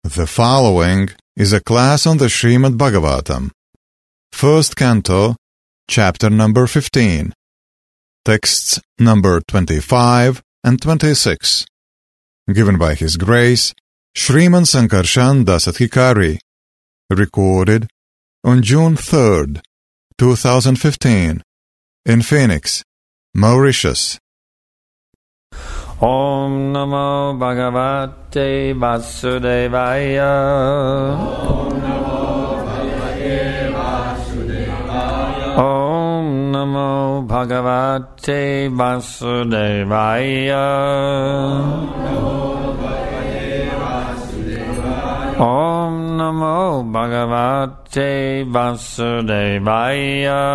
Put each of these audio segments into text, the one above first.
The following is a class on the Srimad Bhagavatam, first canto, chapter number 15, texts number 25 and 26, given by His Grace Shriman Sankarshan Dasadhikari, recorded on June 3rd, 2015, in Phoenix, Mauritius. Om Namo Bhagavate Vasudevaya. Om Namo Bhagavate Vasudevaya. Om Namo Bhagavate Vasudevaya. Om Namo Bhagavate Vasudevaya.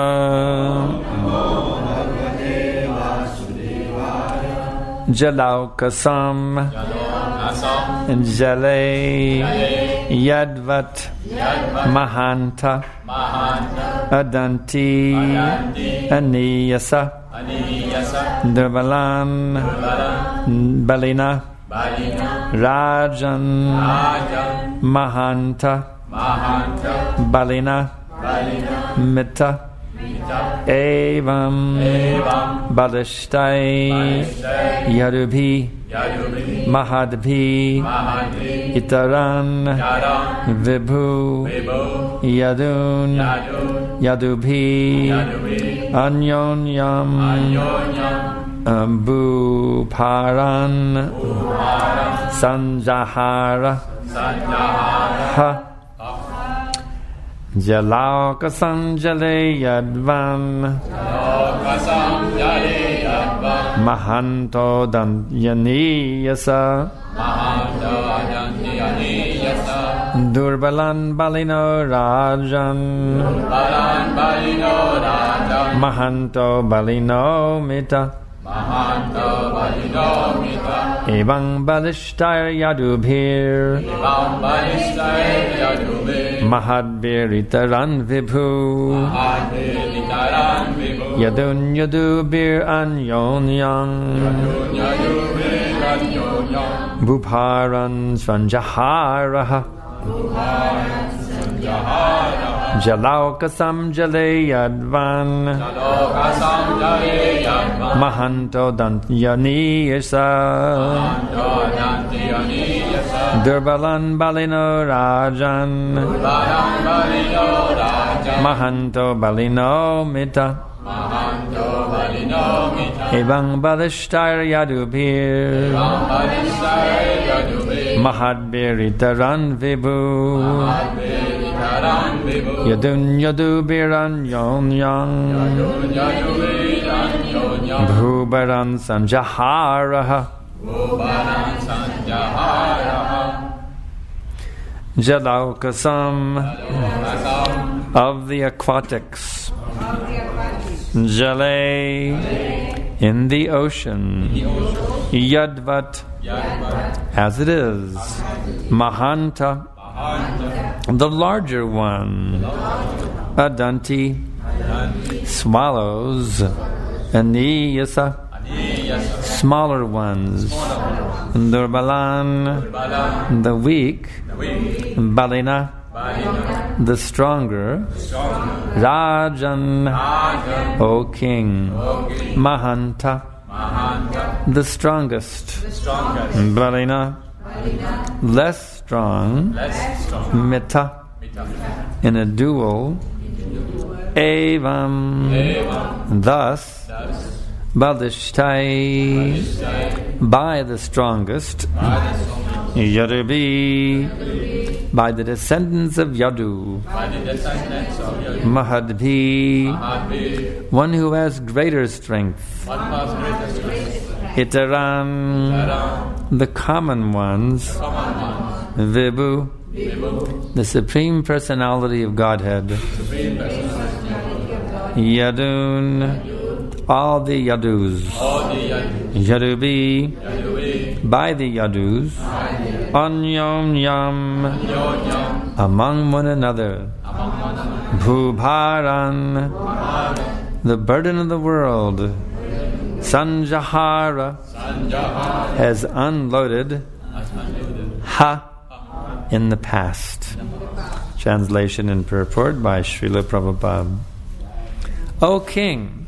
Jalaukasam Jale Yadvat Mahanta Adanti Aniyasa Durbalan Balina Rajan Mahanta Balina Mita Evam Balishtai Yadubhi Mahadbhi Itaran Vibhu Yadun Yadubhi Anyonyam Bhuparan Sanjahara Ha Jalauka Jale Yadvan Mahanto Danyaniyasa Durbalan Balino Rajan Mahanto Balino Mita Evang Balishtar Yadubhir Mahadbir Itaran Vibhu Yadun Yadubir Anyonyang Bhuparan Sanjaharaha Jalaukasam Jale Yadvan Mahanto Danyaniyasa Durbalan Balino Rajan Mahanto Balino Mita Evang Balishtar Yadubhir Mahadbir Itaran Vibhu Yadun Yadubir Anyonyang Bhubaran Sanjaharaha Jalaukasam of the aquatics, Jale in the ocean, Yadvat as it is, Mahanta the larger one, Adanti swallows, Aniyasa smaller ones, Durbalan the weak, Balina the stronger, Rajan O king, Mahanta the strongest, Balina less strong, Mita in a duel, Evam thus, Balishtai by the strongest, Yadubi by the descendants of Yadu, Mahadbhi one who has greater strength, Itaran the common ones, Vibhu the Supreme Personality of Godhead, Yadun all the Yadus, Yadubi by the Yadus, Anyonyam among one another, Bhuparan the burden of the world, Sanjahara has unloaded, Ha in the past. Translation and purport by Srila Prabhupada. O King,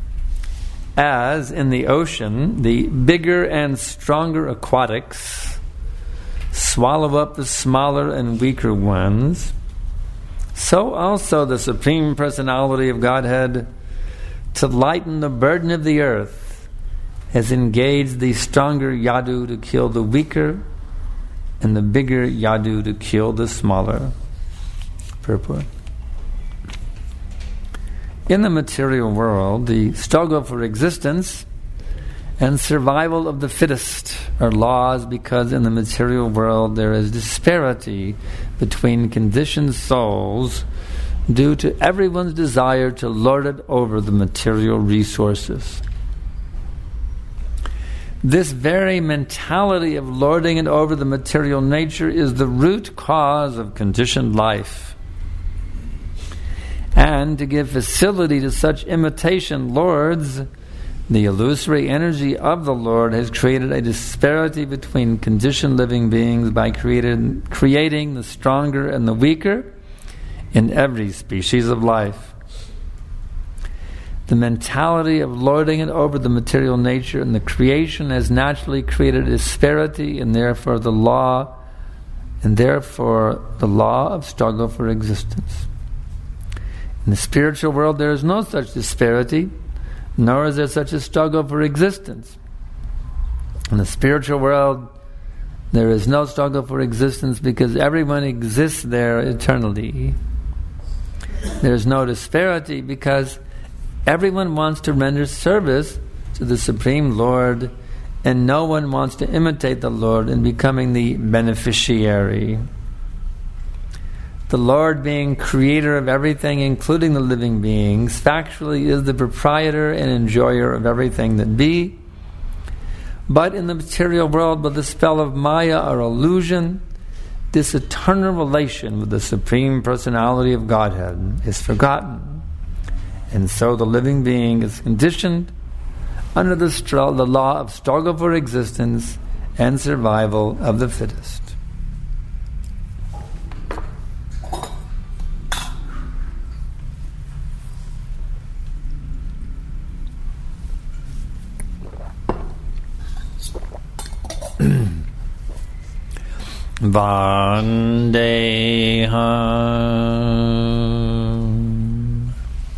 as in the ocean, the bigger and stronger aquatics swallow up the smaller and weaker ones, so also the Supreme Personality of Godhead, to lighten the burden of the earth, has engaged the stronger yadu to kill the weaker, and the bigger yadu to kill the smaller. Purport. In the material world, the struggle for existence and survival of the fittest are laws, because in the material world there is disparity between conditioned souls due to everyone's desire to lord it over the material resources. This very mentality of lording it over the material nature is the root cause of conditioned life. And to give facility to such imitation lords, the illusory energy of the Lord has created a disparity between conditioned living beings by creating the stronger and the weaker in every species of life. The mentality of lording it over the material nature and the creation has naturally created a disparity, and therefore the law of struggle for existence. In the spiritual world there is no such disparity, nor is there such a struggle for existence. In the spiritual world there is no struggle for existence because everyone exists there eternally. There is no disparity because everyone wants to render service to the Supreme Lord, and no one wants to imitate the Lord in becoming the beneficiary. The Lord, being creator of everything, including the living beings, factually is the proprietor and enjoyer of everything that be. But in the material world, by the spell of Maya or illusion, this eternal relation with the Supreme Personality of Godhead is forgotten. And so the living being is conditioned under the law of struggle for existence and survival of the fittest. Vandeham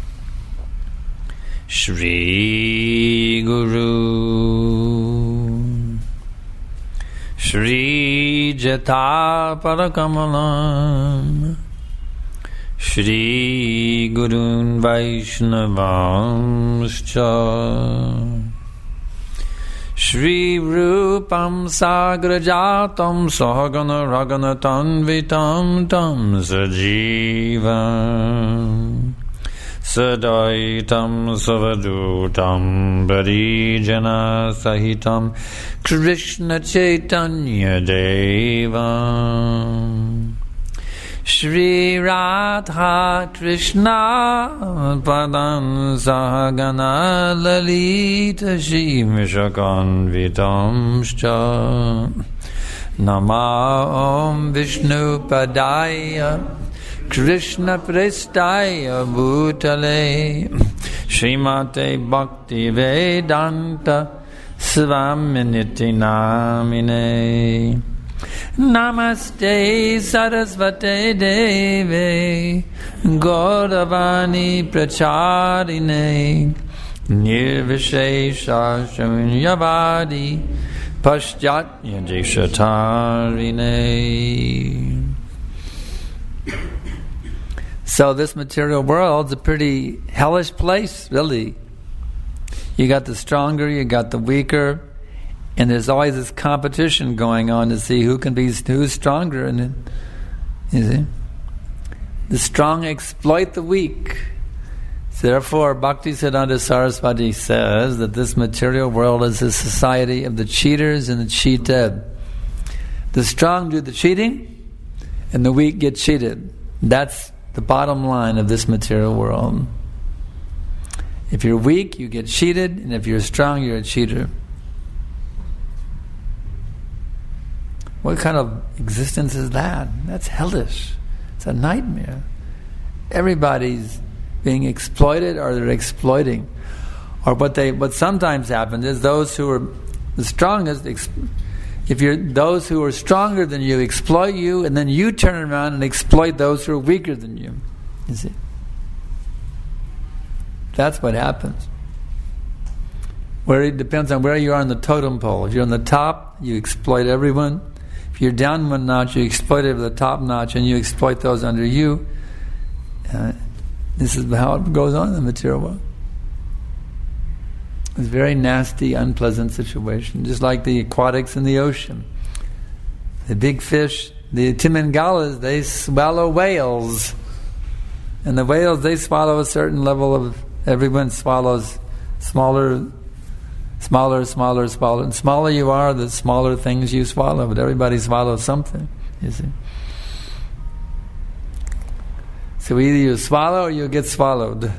Shri Guru Shri Jata Parakamalam Shri Gurun Vaishnavamscha Shri Rupam Sagrajatam Sahagana Ragana Tanvitam Tam Sajivam Sadaitam Savadutam Parijana Sahitam Krishna Chaitanya Devam Shri Radha Krishna Padam Sahagana Lalita Shri Mishakanvitamscha Nama Om Vishnu Padaya Krishna Prestaya Bhutale Srimate Bhakti Vedanta Svaminiti Namine Namaste Sarasvate Deve Gauravani Pracharine Nirvishesha Shunyavadi Paschatya Deshatarine. So this material world's a pretty hellish place, really. You got the stronger, you got the weaker, and there's always this competition going on to see who's stronger. And you see, the strong exploit the weak. So therefore, Bhaktisiddhanta Saraswati says that this material world is a society of the cheaters and the cheated. The strong do the cheating, and the weak get cheated. That's the bottom line of this material world. If you're weak, you get cheated, and if you're strong, you're a cheater. What kind of existence is that? That's hellish. It's a nightmare. Everybody's being exploited, or they're exploiting. Or what sometimes happens is those who are the strongest, those who are stronger than you exploit you, and then you turn around and exploit those who are weaker than you. You see? That's what happens. Where it depends on where you are on the totem pole. If you're on the top, you exploit everyone. If you're down one notch, you exploit the top notch, and you exploit those under you. This is how it goes on in the material world. It's a very nasty, unpleasant situation, just like the aquatics in the ocean. The big fish, the Timangalas, they swallow whales. And the whales, they swallow a certain level of... Everyone swallows smaller. And smaller you are, the smaller things you swallow. But everybody swallows something, you see. So either you swallow or you get swallowed.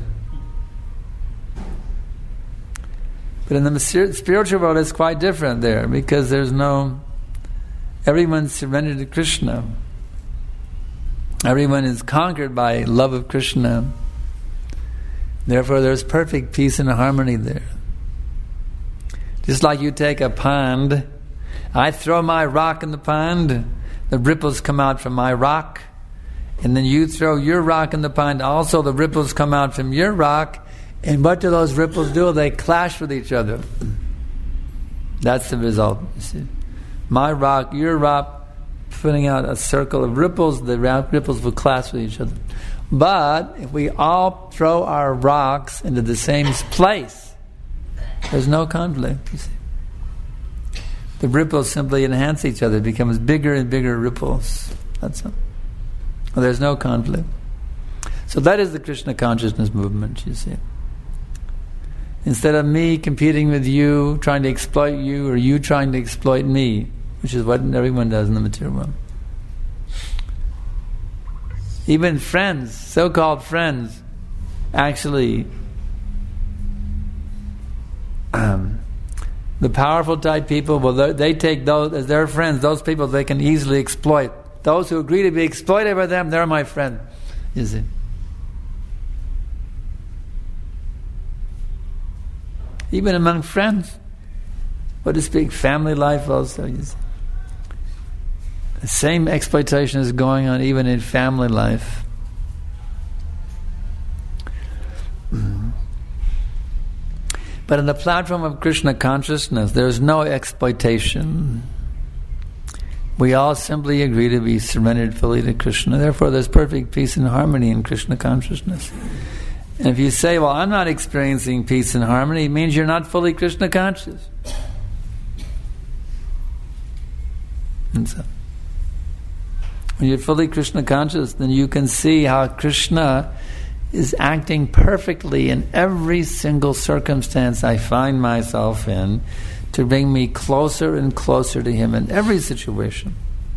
But in the spiritual world, it's quite different there, because everyone's surrendered to Krishna. Everyone is conquered by love of Krishna. Therefore, there's perfect peace and harmony there. Just like you take a pond, I throw my rock in the pond, the ripples come out from my rock, and then you throw your rock in the pond, also the ripples come out from your rock, and what do those ripples do? They clash with each other. That's the result, you see. My rock, your rock, putting out a circle of ripples, the ripples will clash with each other. But if we all throw our rocks into the same place, there's no conflict, you see. The ripples simply enhance each other. It becomes bigger and bigger ripples. That's all. Well, there's no conflict. So that is the Krishna consciousness movement, you see. Instead of me competing with you, trying to exploit you, or you trying to exploit me, which is what everyone does in the material world. Even friends, so-called friends, actually, the powerful type people, well, they take those as their friends. Those people they can easily exploit. Those who agree to be exploited by them, they're my friend. You see. Even among friends, what to speak, family life also. You see. The same exploitation is going on even in family life. But in the platform of Krishna consciousness, there is no exploitation. We all simply agree to be surrendered fully to Krishna. Therefore, there's perfect peace and harmony in Krishna consciousness. And if you say, well, I'm not experiencing peace and harmony, it means you're not fully Krishna conscious. And so, when you're fully Krishna conscious, then you can see how Krishna is acting perfectly in every single circumstance I find myself in to bring me closer and closer to Him in every situation.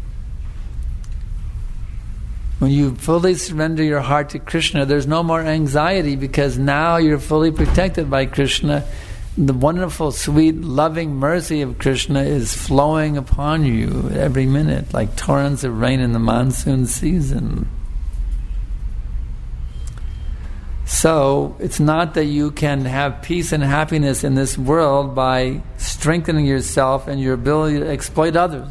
When you fully surrender your heart to Krishna, there's no more anxiety, because now you're fully protected by Krishna. The wonderful, sweet, loving mercy of Krishna is flowing upon you every minute, like torrents of rain in the monsoon season. So, it's not that you can have peace and happiness in this world by strengthening yourself and your ability to exploit others.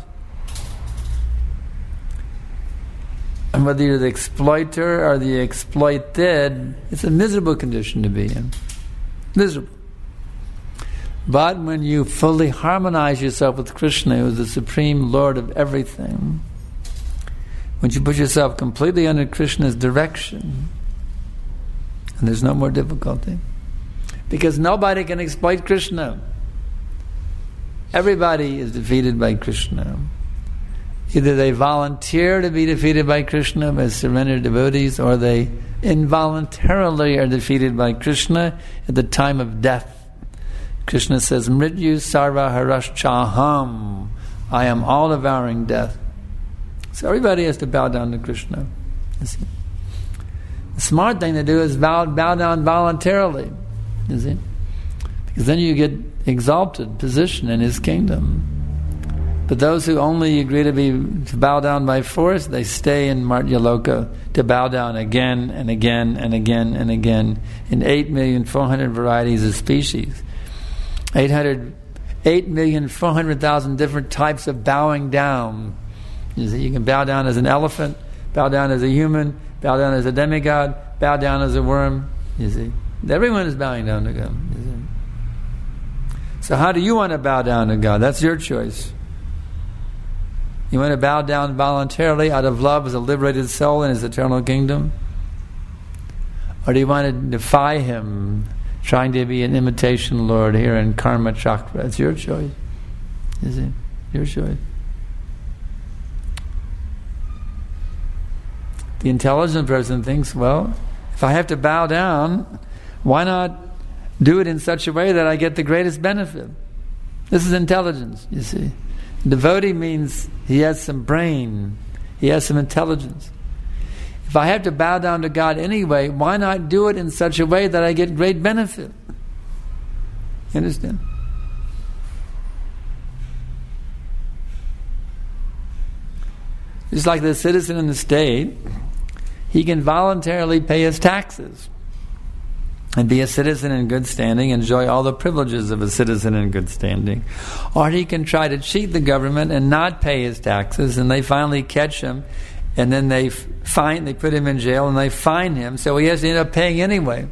And whether you're the exploiter or the exploited, it's a miserable condition to be in. Miserable. But when you fully harmonize yourself with Krishna, who is the Supreme Lord of everything, when you put yourself completely under Krishna's direction, and there's no more difficulty. Because nobody can exploit Krishna. Everybody is defeated by Krishna. Either they volunteer to be defeated by Krishna as surrendered devotees, or they involuntarily are defeated by Krishna at the time of death. Krishna says, Mrityu sarva haraschaham. I am all-devouring death. So everybody has to bow down to Krishna. You see? The smart thing to do is bow down voluntarily, you see? Because then you get exalted position in His kingdom. But those who only agree to bow down by force, they stay in Martyaloka to bow down again and again and again and again in 8,400,000 varieties of species. 8,400,000 different types of bowing down. You see, you can bow down as an elephant, bow down as a human, bow down as a demigod, bow down as a worm. You see, everyone is bowing down to God. You see? So how do you want to bow down to God? That's your choice. You want to bow down voluntarily out of love as a liberated soul in His eternal kingdom? Or do you want to defy Him, trying to be an imitation Lord here in Karma Chakra? It's your choice. Is it? Your choice. The intelligent person thinks, well, if I have to bow down, why not do it in such a way that I get the greatest benefit? This is intelligence, you see. Devotee means he has some brain, he has some intelligence. If I have to bow down to God anyway, why not do it in such a way that I get great benefit? You understand? Just like the citizen in the state, he can voluntarily pay his taxes and be a citizen in good standing, enjoy all the privileges of a citizen in good standing. Or he can try to cheat the government and not pay his taxes, and they finally catch him, and then they put him in jail, and they fine him, so he has to end up paying anyway.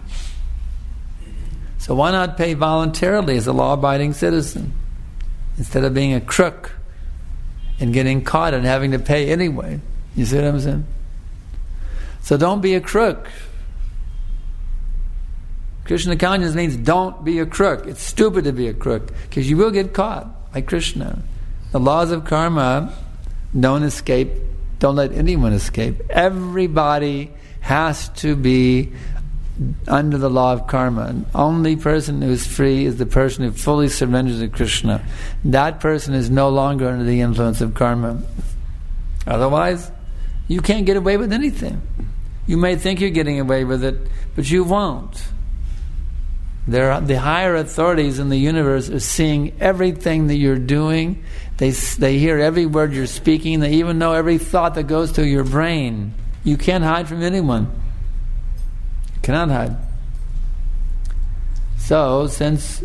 So why not pay voluntarily as a law-abiding citizen, instead of being a crook and getting caught and having to pay anyway? You see what I'm saying? So don't be a crook. Krishna consciousness means don't be a crook. It's stupid to be a crook, because you will get caught by Krishna. The laws of karma don't escape. Don't let anyone escape. Everybody has to be under the law of karma. And only person who is free is the person who fully surrenders to Krishna. That person is no longer under the influence of karma. Otherwise, you can't get away with anything. You may think you're getting away with it, but you won't. The higher authorities in the universe are seeing everything that you're doing. They hear every word you're speaking. They even know every thought that goes through your brain. You can't hide from anyone. You cannot hide. So, since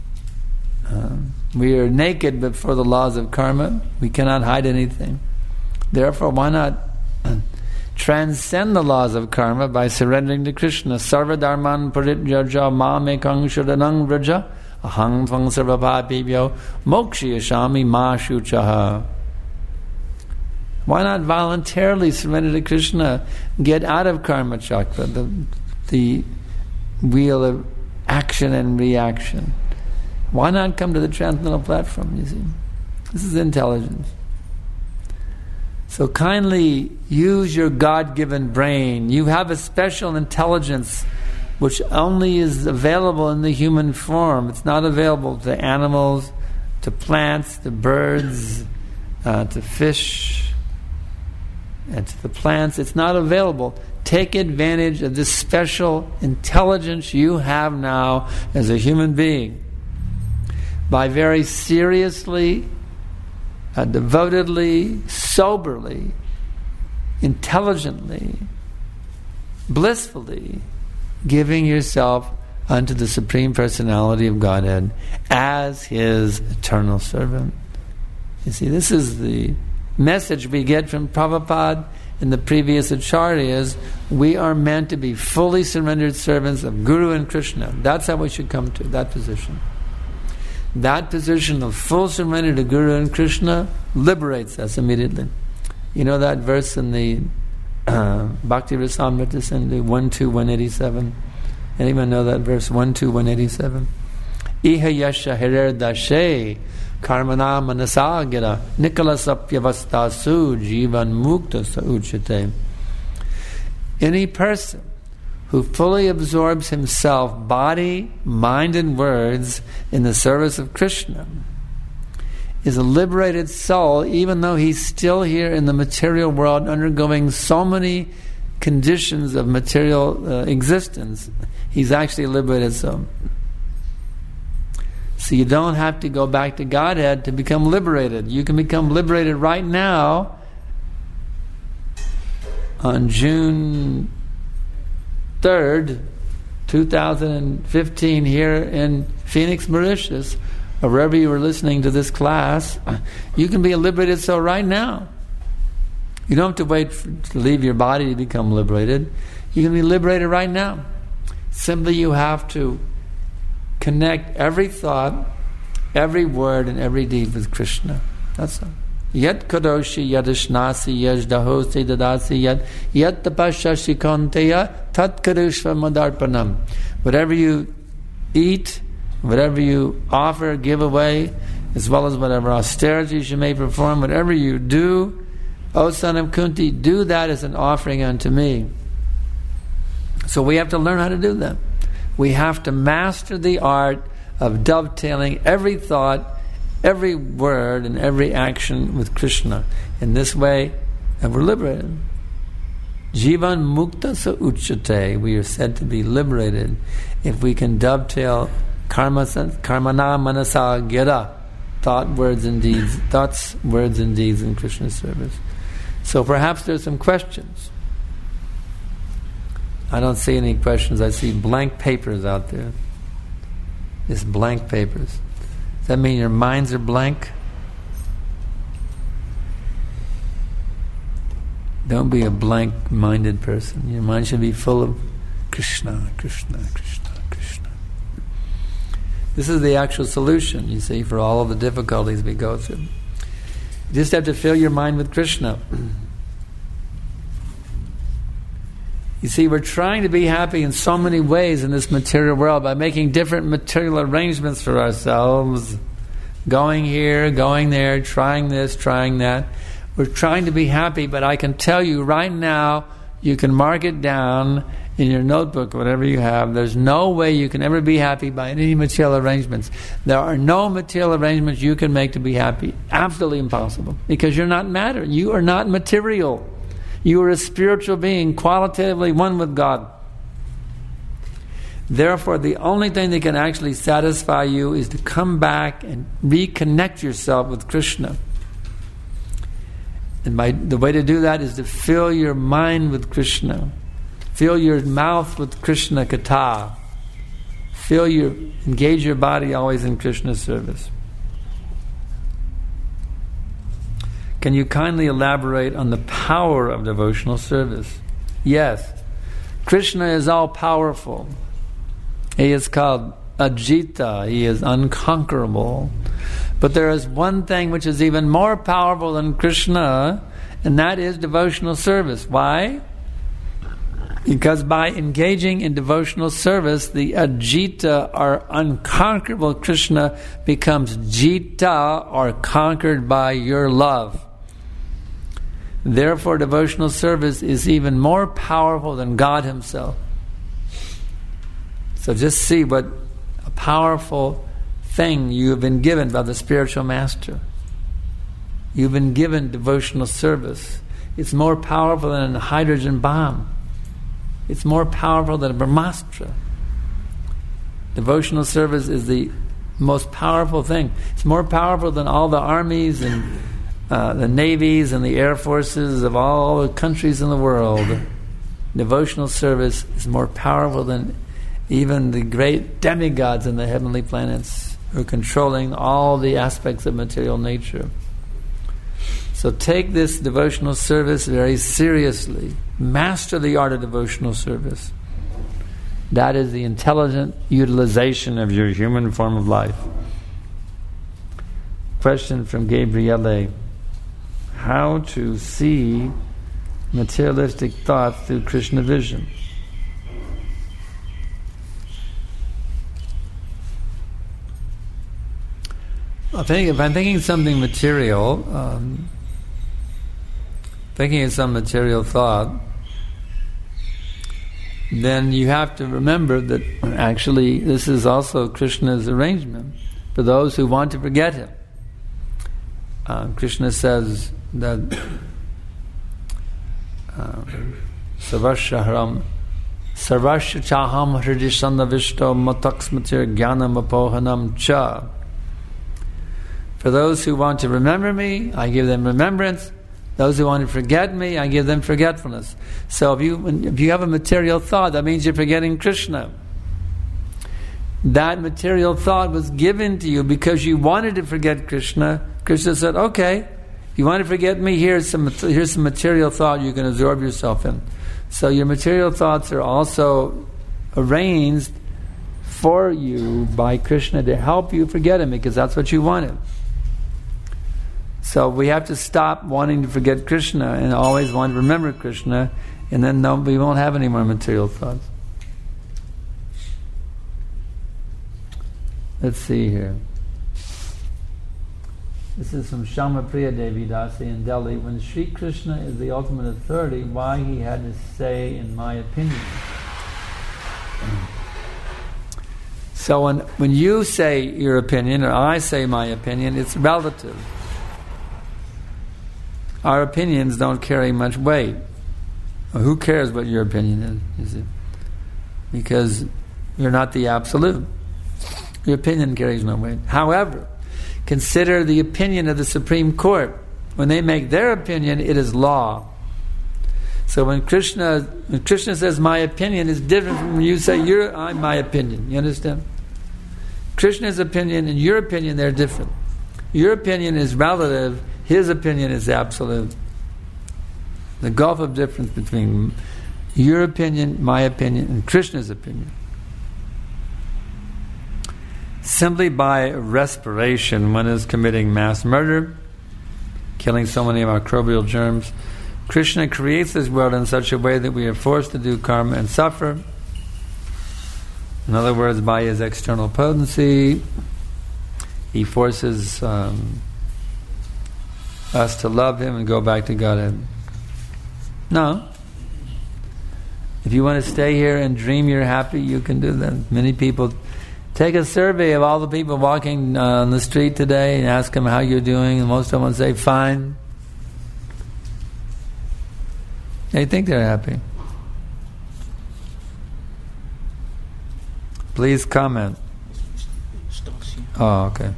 we are naked before the laws of karma, we cannot hide anything. Therefore, why not transcend the laws of karma by surrendering to Krishna? Sarva dharman parityaja mamekang sharanang vraja ahang tvang sarvapapibhyo mokshayashami ma shuchaha. Why not voluntarily surrender to Krishna? Get out of karma chakra, the wheel of action and reaction. Why not come to the transcendental platform, you see? This is intelligence. So kindly use your God-given brain. You have a special intelligence which only is available in the human form. It's not available to animals, to plants, to birds, to fish, and to the plants. It's not available. Take advantage of this special intelligence you have now as a human being by very seriously, devotedly, soberly, intelligently, blissfully giving yourself unto the Supreme Personality of Godhead as His eternal servant. You see, this is the message we get from Prabhupada and the previous acharyas. We are meant to be fully surrendered servants of Guru and Krishna. That's how we should come to that position. That position of full surrender to Guru and Krishna liberates us immediately. You know that verse in the Bhakti Rasamrita Sindhu 1-2-187? Anyone know that verse 1-2-187? Iha yasha hirer dashe karmana manasagira nikalasapyavastasu jivan mukta sauchate. Any person who fully absorbs himself, body, mind, and words in the service of Krishna, is a liberated soul, even though he's still here in the material world undergoing so many conditions of material existence. He's actually a liberated soul. So you don't have to go back to Godhead to become liberated. You can become liberated right now on June 3rd, 2015, here in Phoenix, Mauritius, or wherever you were listening to this class. You can be a liberated soul right now. You don't have to wait to leave your body to become liberated. You can be liberated right now. Simply you have to connect every thought, every word, and every deed with Krishna. That's all. Yat kadoshi yadishnasi yajdahosi dadasi yat tapashashi konteya tat karushva madarpanam. Whatever you eat, whatever you offer, give away, as well as whatever austerities you may perform, whatever you do, O son of Kunti, do that as an offering unto me. So we have to learn how to do that. We have to master the art of dovetailing every thought, every word, and every action with Krishna. In this way, and we're liberated. Jivan mukta sa uchate. We are said to be liberated if we can dovetail karmana manasa gira, thoughts, words, and deeds in Krishna's service. So perhaps there's some questions. I don't see any questions. I see blank papers out there. Just blank papers. Does that mean your minds are blank? Don't be a blank-minded person. Your mind should be full of Krishna, Krishna, Krishna, Krishna. This is the actual solution, you see, for all of the difficulties we go through. You just have to fill your mind with Krishna. You see, we're trying to be happy in so many ways in this material world by making different material arrangements for ourselves. Going here, going there, trying this, trying that. We're trying to be happy, but I can tell you right now, you can mark it down in your notebook, whatever you have. There's no way you can ever be happy by any material arrangements. There are no material arrangements you can make to be happy. Absolutely impossible. Because you're not matter. You are not material. You are a spiritual being, qualitatively one with God. Therefore, the only thing that can actually satisfy you is to come back and reconnect yourself with Krishna. And the way to do that is to fill your mind with Krishna. Fill your mouth with Krishna Katha. Engage your body always in Krishna's service. Can you kindly elaborate on the power of devotional service? Yes. Krishna is all-powerful. He is called Ajita. He is unconquerable. But there is one thing which is even more powerful than Krishna, and that is devotional service. Why? Because by engaging in devotional service, the Ajita, or unconquerable Krishna, becomes Jita, or conquered by your love. Therefore, devotional service is even more powerful than God Himself. So just see what a powerful thing you have been given by the spiritual master. You've been given devotional service. It's more powerful than a hydrogen bomb. It's more powerful than a Brahmastra. Devotional service is the most powerful thing. It's more powerful than all the armies and the navies and the air forces of all the countries in the world. Devotional service is more powerful than even the great demigods in the heavenly planets who are controlling all the aspects of material nature. So take this devotional service very seriously. Master the art of devotional service. That is the intelligent utilization of your human form of life. Question from Gabriele. How to see materialistic thoughts through Krishna vision? If I'm thinking something material, thinking of some material thought, then you have to remember that actually this is also Krishna's arrangement for those who want to forget Him. Krishna says that Savashaharam Sarvasya chaham hridishanavishto mataksmatir jnanam apohanam cha. For those who want to remember me, I give them remembrance. Those who want to forget me, I give them forgetfulness. So if you have a material thought, that means you're forgetting Krishna. That material thought was given to you because you wanted to forget Krishna. Krishna said, okay, if you want to forget me, here's some material thought you can absorb yourself in. So your material thoughts are also arranged for you by Krishna to help you forget him, because that's what you wanted. So we have to stop wanting to forget Krishna and always want to remember Krishna, and then we won't have any more material thoughts. Let's see here. This is from Shama Priya Devi Dasi in Delhi. When Sri Krishna is the ultimate authority, why he had to say, in my opinion? So when you say your opinion, or I say my opinion, it's relative. Our opinions don't carry much weight. Well, who cares what your opinion is it? Because you're not the absolute. Your opinion carries no weight. However, consider the opinion of the Supreme Court. When they make their opinion, it is law. So when Krishna says my opinion is different from when you say my opinion. You understand? Krishna's opinion and your opinion, they're different. Your opinion is relative. His opinion is absolute. The gulf of difference between your opinion, my opinion, and Krishna's opinion. Simply by respiration, one is committing mass murder, killing so many microbial germs. Krishna creates this world in such a way that we are forced to do karma and suffer. In other words, by his external potency, he forces us to love him and go back to Godhead. No. If you want to stay here and dream you're happy, you can do that. Many people... Take a survey of all the people walking on the street today and ask them how you're doing, and most of them will say, fine. They think they're happy. Please comment. Oh, okay.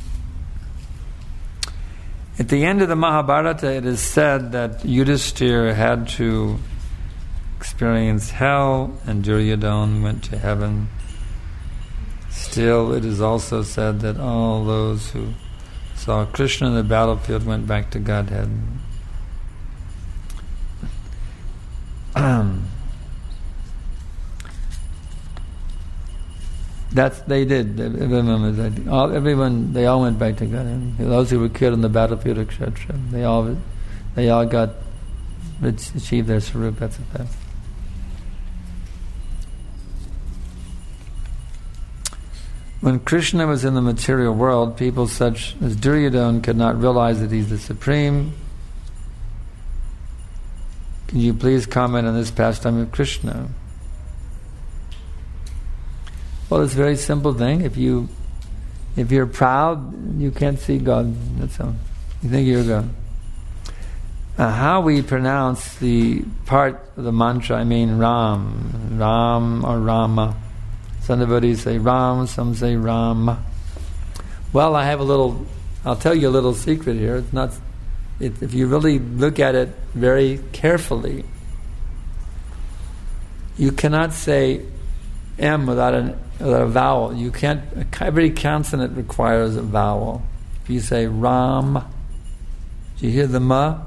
At the end of the Mahabharata, it is said that Yudhishthira had to experience hell and Duryodhana went to heaven. Still, it is also said that all those who saw Krishna in the battlefield went back to Godhead. They did. Everyone, they all went back to Godhead. Those who were killed in the battlefield of Kshetra, they all achieved their Sarup. That's a fact. When Krishna was in the material world, people such as Duryodhana could not realize that he's the Supreme. Can you please comment on this pastime of Krishna? Well, it's a very simple thing. If you're proud, you can't see God. That's all. You think you're God. How we pronounce the part of the mantra, I mean Ram or Rama. Some devotees say Ram, some say Ram. Well, I'll tell you a little secret here. It's not. If you really look at it very carefully, you cannot say M without a vowel. You can't. Every consonant requires a vowel. If you say Ram, do you hear the ma?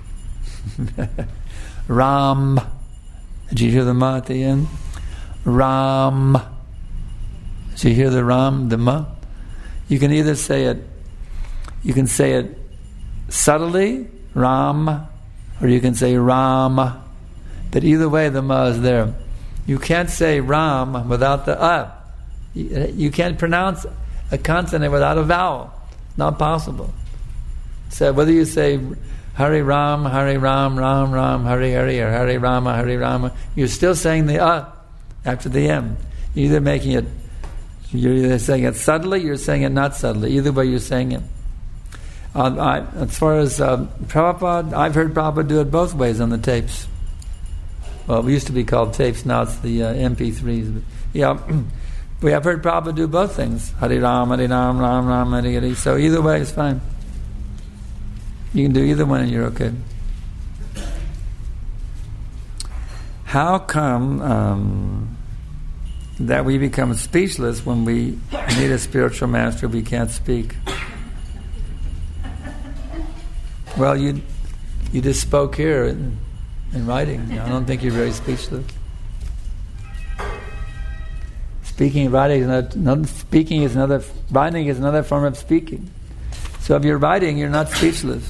Ram. Did you hear the ma at the end? Ram. Did you hear the Ram, the ma? You can either say it. You can say it subtly, Ram, or you can say Ram. But either way, the ma is there. You can't say Ram without the You can't pronounce a consonant without a vowel. Not possible. So whether you say Hari Ram, Ram Ram, Hari Hari, or Hari Rama, you're still saying the after the M. You're either saying it subtly, you're saying it not subtly. Either way, you're saying it. As far as Prabhupada, I've heard Prabhupada do it both ways on the tapes. Well, it used to be called tapes, now it's the MP3s. But, yeah, we have heard Prabhupada do both things. Hare Ram, Ram Ram, Hare Hare. So either way is fine. You can do either one and you're okay. How come that we become speechless when we meet a spiritual master we can't speak? Well, you just spoke here in writing. I don't think you're very speechless. Speaking and writing is writing is another form of speaking. So if you're writing, you're not speechless.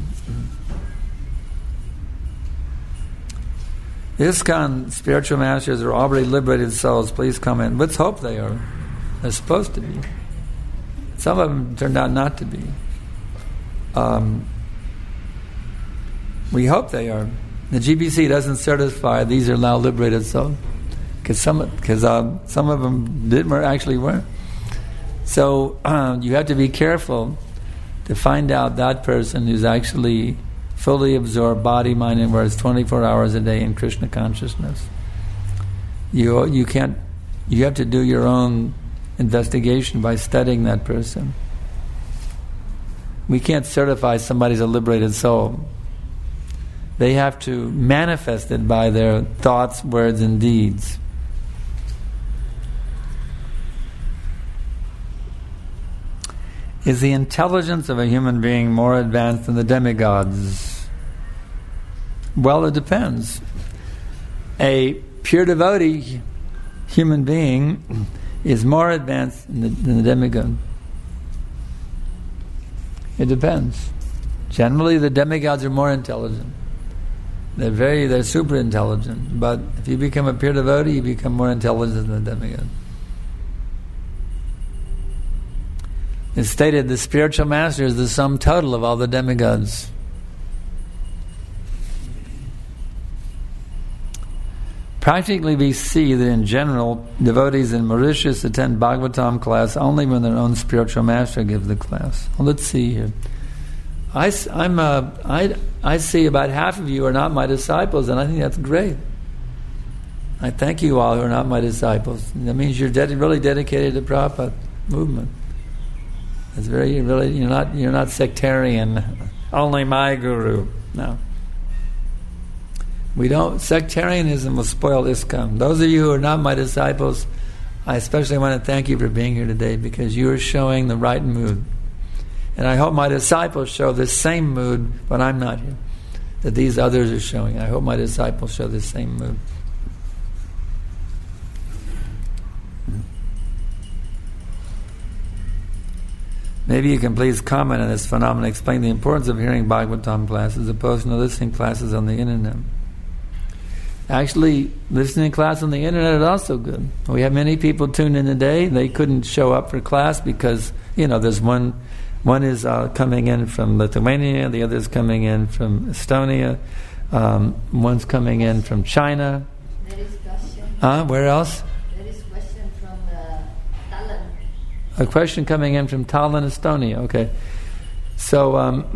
ISKCON spiritual masters are already liberated souls. Please comment. Let's hope they are. They're supposed to be. Some of them turned out not to be. We hope they are. The GBC doesn't certify these are now liberated souls, because some of them actually weren't. So you have to be careful to find out that person who's actually fully absorbed body, mind, and words 24 hours a day in Krishna consciousness. You have to do your own investigation by studying that person. We can't certify somebody's a liberated soul. They have to manifest it by their thoughts, words, and deeds. Is the intelligence of a human being more advanced than the demigods? Well, it depends. A pure devotee human being is more advanced than the demigod. It depends. Generally, the demigods are more intelligent. They're super intelligent. But if you become a pure devotee, you become more intelligent than the demigod. It's stated the spiritual master is the sum total of all the demigods. Practically, we see that in general, devotees in Mauritius attend Bhagavatam class only when their own spiritual master gives the class. Well, let's see here. I see about half of you are not my disciples, and I think that's great. I thank you all who are not my disciples. That means you're really dedicated to Prabhupada movement. It's you're not sectarian. Only my guru. No. We don't. Sectarianism will spoil ISKCON. Those of you who are not my disciples, I especially want to thank you for being here today, because you are showing the right mood. And I hope my disciples show the same mood when I'm not here that these others are showing. I hope my disciples show the same mood. Maybe you can please comment on this phenomenon, explain the importance of hearing Bhagavatam classes as opposed to listening classes on the internet. Actually, listening to class on the internet is also good. We have many people tuned in today. They couldn't show up for class because, there's one is coming in from Lithuania, the other is coming in from Estonia, one's coming in from China. There is question. Where else? There is question from Tallinn. A question coming in from Tallinn, Estonia. Okay. So,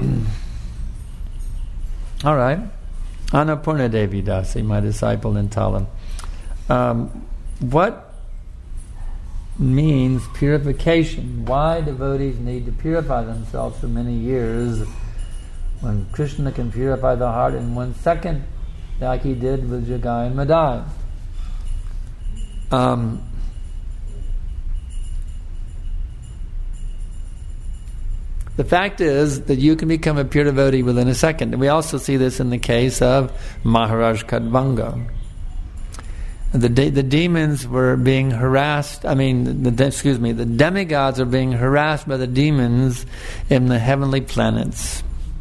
all right. Annapurna Devi Dasi, my disciple in Tallinn. What means purification? Why devotees need to purify themselves for many years when Krishna can purify the heart in 1 second, like he did with Jagai and Madai? The fact is that you can become a pure devotee within a second. And we also see this in the case of Maharaj Khatvanga. The demons were being harassed. The demigods are being harassed by the demons in the heavenly planets.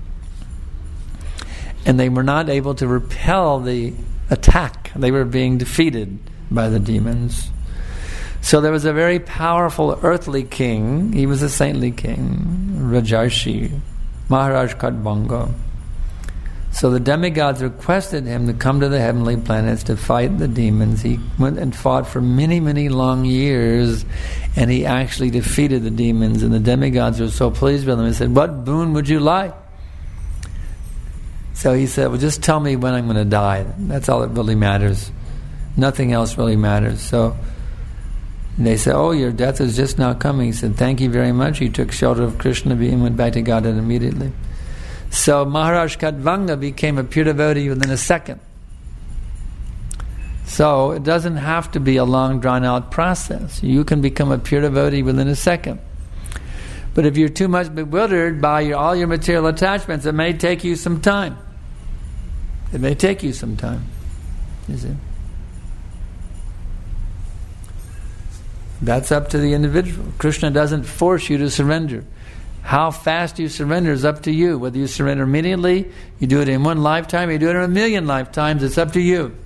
And they were not able to repel the attack. They were being defeated by the demons. So there was a very powerful earthly king. He was a saintly king, Rajarshi, Maharaj Khatvanga. So the demigods requested him to come to the heavenly planets to fight the demons. He went and fought for many, many long years, and he actually defeated the demons. And the demigods were so pleased with him. He said, "What boon would you like?" So he said, well, just tell me when I'm going to die. That's all that really matters. Nothing else really matters. So they said, oh, your death is just now coming. He said, thank you very much. He took shelter of Krishna and went back to Godhead immediately. So Maharaj Khatvanga became a pure devotee within a second. So it doesn't have to be a long drawn-out process. You can become a pure devotee within a second. But if you're too much bewildered by all your material attachments, it may take you some time. It may take you some time. You see? That's up to the individual. Krishna doesn't force you to surrender. How fast you surrender is up to you. Whether you surrender immediately, you do it in one lifetime, you do it in 1,000,000 lifetimes, it's up to you.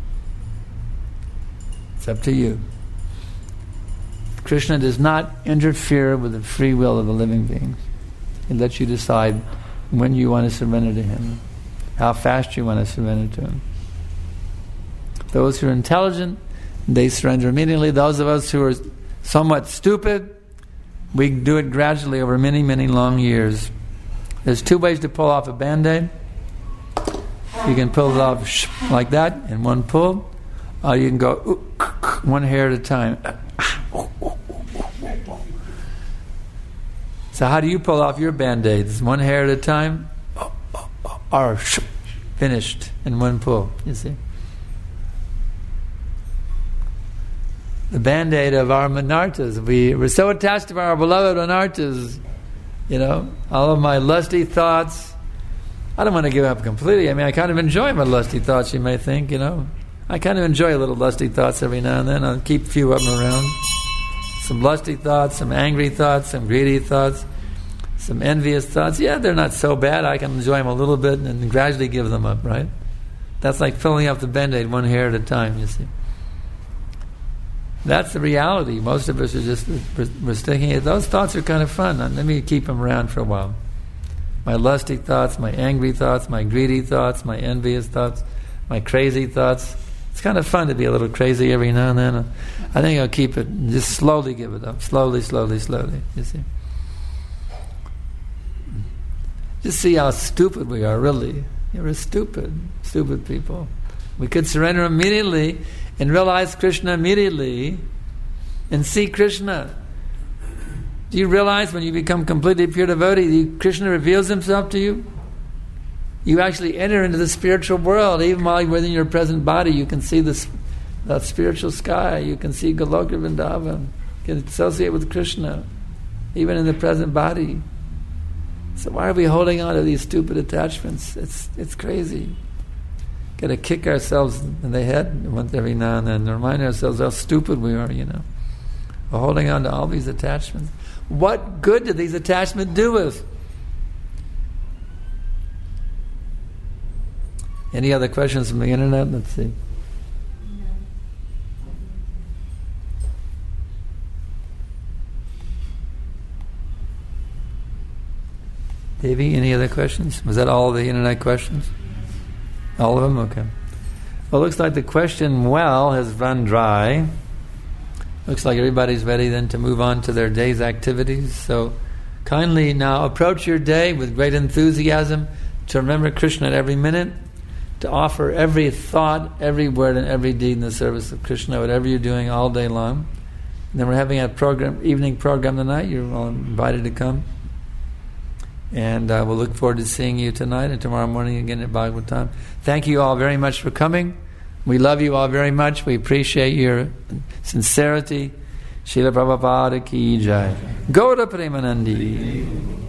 It's up to you. Krishna does not interfere with the free will of the living beings. He lets you decide when you want to surrender to Him, how fast you want to surrender to Him. Those who are intelligent, they surrender immediately. Those of us who are somewhat stupid, we do it gradually over many, many long years. There's 2 ways to pull off a Band-Aid. You can pull it off like that in one pull, or you can go one hair at a time. So how do you pull off your Band-Aids? One hair at a time, or finished in one pull, you see? The Band-Aid of our manartas. We're so attached to our beloved manartas. You know, all of my lusty thoughts. I don't want to give up completely. I mean, I kind of enjoy my lusty thoughts, you may think, you know. I kind of enjoy a little lusty thoughts every now and then. I'll keep a few of them around. Some lusty thoughts, some angry thoughts, some greedy thoughts, some envious thoughts. Yeah, they're not so bad. I can enjoy them a little bit and gradually give them up, right? That's like filling up the Band-Aid one hair at a time, you see. That's the reality. Most of us are just we're sticking it. Those thoughts are kind of fun. Let me keep them around for a while. My lusty thoughts, my angry thoughts, my greedy thoughts, my envious thoughts, my crazy thoughts. It's kind of fun to be a little crazy every now and then. I think I'll keep it and just slowly give it up. Slowly, slowly, slowly. You see? Just see how stupid we are, really. We're stupid people. We could surrender immediately and realize Krishna immediately and see Krishna. Do you realize when you become completely pure devotee, Krishna reveals Himself to you? You actually enter into the spiritual world. Even while you're within your present body, you can see that spiritual sky. You can see Goloka Vrindavan. You can associate with Krishna, even in the present body. So why are we holding on to these stupid attachments? It's crazy. Got to kick ourselves in the head once every now and then and remind ourselves how stupid we are, you know. We're holding on to all these attachments. What good do these attachments do us? Any other questions from the internet? Let's see. Devi, any other questions? Was that all the internet questions? All of them? Okay. Well, it looks like the question well has run dry. Looks like everybody's ready then to move on to their day's activities. So kindly now approach your day with great enthusiasm to remember Krishna at every minute, to offer every thought, every word, and every deed in the service of Krishna, whatever you're doing all day long. And then we're having a evening program tonight. You're all invited to come. And we'll look forward to seeing you tonight and tomorrow morning again at Bhagavatam. Thank you all very much for coming. We love you all very much. We appreciate your sincerity. Srila Prabhupada ki jai. Gaura Premanandi.